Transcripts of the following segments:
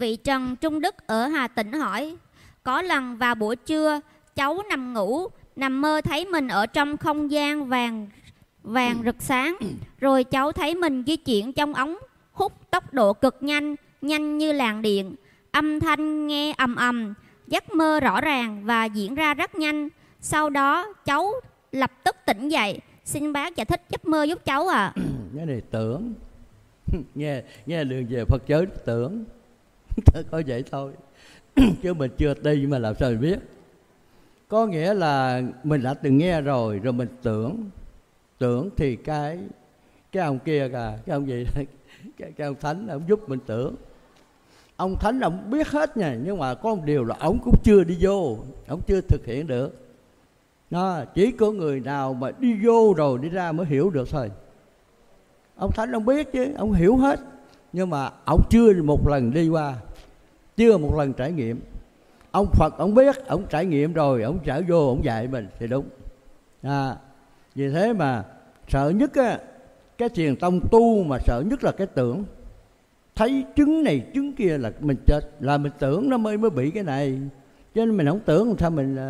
Vị Trần Trung Đức ở Hà Tĩnh hỏi: có lần vào buổi trưa, cháu nằm ngủ, nằm mơ thấy mình ở trong không gian vàng rực sáng. Rồi cháu thấy mình di chuyển trong ống hút tốc độ cực nhanh, nhanh như làn điện. Âm thanh nghe ầm ầm, giấc mơ rõ ràng và diễn ra rất nhanh. Sau đó cháu lập tức tỉnh dậy. Xin bác giải thích giấc mơ giúp cháu ạ. Cái này tưởng nghe đường về Phật giáo tưởng có vậy thôi chứ mình chưa đi mà làm sao mình biết. Có nghĩa là mình đã từng nghe rồi mình tưởng thì cái ông kia kìa, cái ông gì cái ông thánh ông giúp mình tưởng. Ông thánh ông biết hết nha, nhưng mà có một điều là ông cũng chưa đi vô, ông chưa thực hiện được. Nó chỉ có người nào mà đi vô rồi đi ra mới hiểu được thôi. Ông thánh ông biết chứ, ông hiểu hết, nhưng mà ông chưa một lần đi qua, chưa một lần trải nghiệm. Ông Phật ông biết, ông trải nghiệm rồi, ông trở vô ông dạy mình thì đúng. Vì thế mà sợ nhất á, cái truyền tông tu mà sợ nhất là cái tưởng. Thấy chứng này chứng kia là mình chết, là mình tưởng nó mới bị cái này. Cho nên mình không tưởng làm sao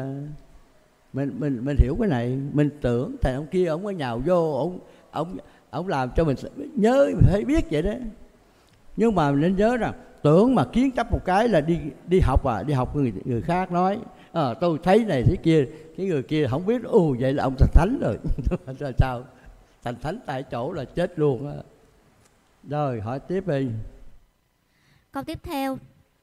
mình hiểu cái này. Mình tưởng thầy ông kia ông có nhào vô, ông làm cho mình nhớ, mình phải biết vậy đó. Nhưng mà mình nên nhớ rằng tưởng mà kiến chấp một cái là đi học đi học người khác nói tôi thấy này thế kia, cái người kia không biết, vậy là ông thành thánh rồi. Rồi sao thành thánh tại chỗ là chết luôn á. Rồi hỏi tiếp đi. Câu tiếp theo: